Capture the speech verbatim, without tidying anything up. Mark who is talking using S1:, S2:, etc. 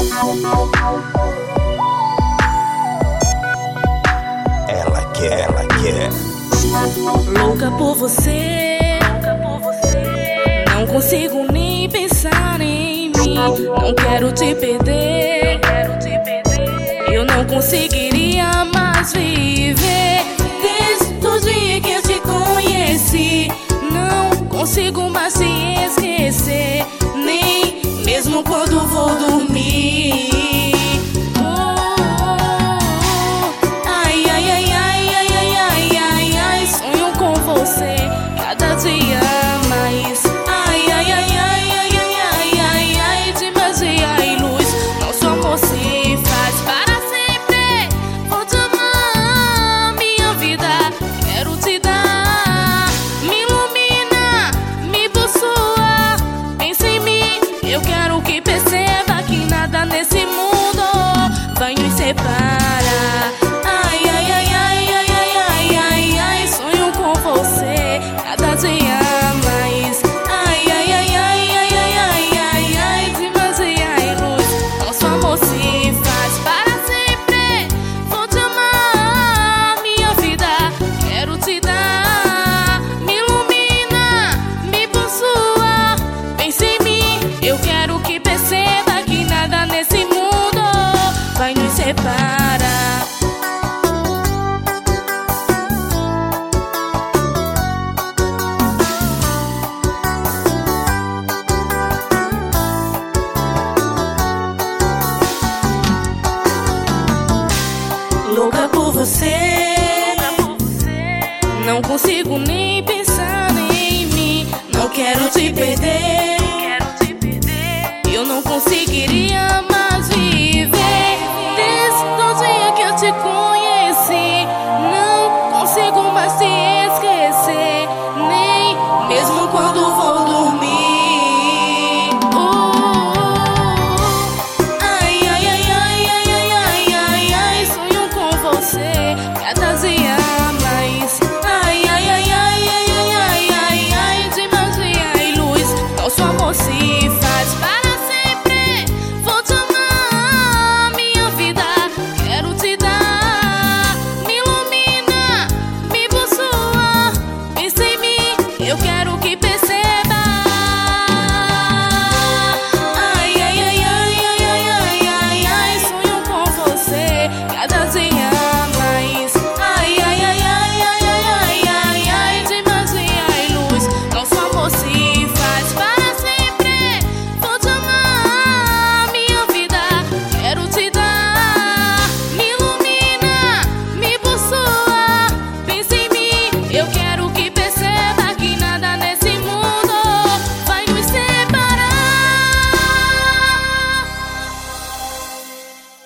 S1: Ela quer, ela quer.
S2: Louca por você, não consigo nem pensar em mim. Não quero te perder, eu não conseguiria mais viver. Desde o dia que eu te conheci, não consigo mais te esquecer, nem mesmo quando vou dormir. Cada dia mais. Ai, ai, ai, ai, ai, ai, ai, ai, ai, de magia e luz. Nosso amor se faz para sempre. Vou te amar, minha vida, quero te dar. Me ilumina, me possua, pensa em mim. Eu quero que perceba que nada nesse mundo vai nos separar. Ai, ai, ai, ai, ai, ai, ai, ai, ai, sonho com você cada dia mais. Ai, ai, ai, ai, ai, ai, ai, ai, ai, de magia e luz. Nosso amor se faz para sempre. Vou te amar, minha vida, quero te dar. Me ilumina, me possua, pensa em mim. Eu quero que perceba que nada nesse mundo vai nos separar. Louca por você, não consigo nem